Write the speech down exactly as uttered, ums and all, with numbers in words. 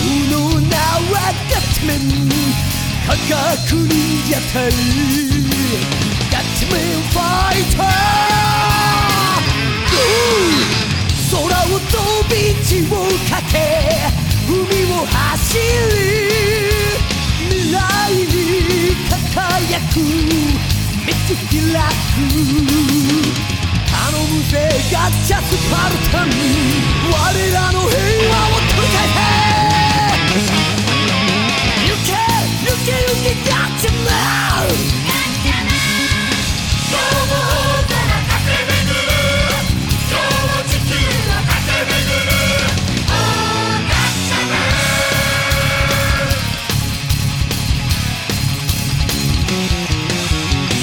の名はガッツメン科学忍者隊ガッツメンファイター空を飛び地をかけ海を走り未来に輝く道開く頼むぜガッチャスパルタン我らの平和を取り返せ行け行け行けガッ